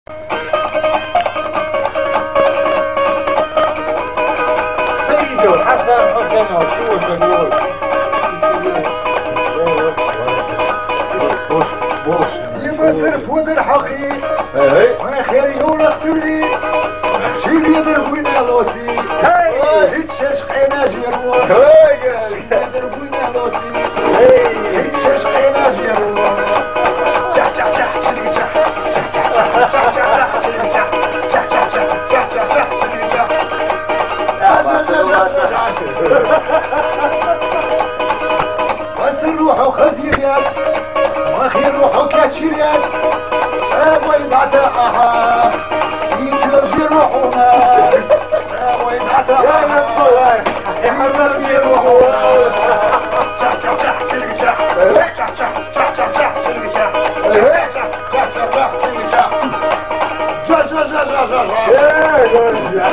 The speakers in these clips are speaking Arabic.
يبصر فود الحقي وانا خير يقول اختلي شيل يضربونا لوتي هيتشاش قينا جيرو يضربونا لوتي هيتشاش قينا جيرو جح جح جح شلي جح بس نروحوا خزيريات واخير روحوا كاتشيريات وين عتاقها يتلوجي روحونا وين عتاقها يا مبسوط يا حبيبي روحونا شح شح شح شلي شح شح شح شح شح شح شلي شح شح شح شح شح شلي شح جا جا جا جا جا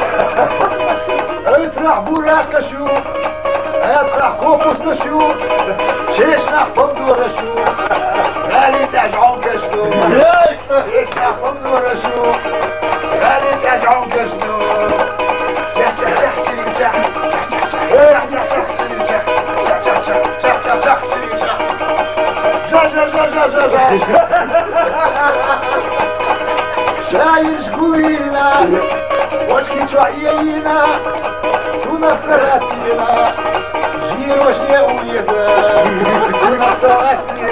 اطرح بوراك تشوف اطرح كوبوس تشوف شيش نحفظ دور اشوف غالي ترجعون كشتو شيش نحفظ دور اشوف غالي ترجعون كشتو شح شح شح شلي شح شح شح شح شلي شح شح شح شح شح شح شلي شح جا جا جا جا جا شاير شكولينا وشكي شوعيينا ونصراتينا جيرو شياويتا ونصراتينا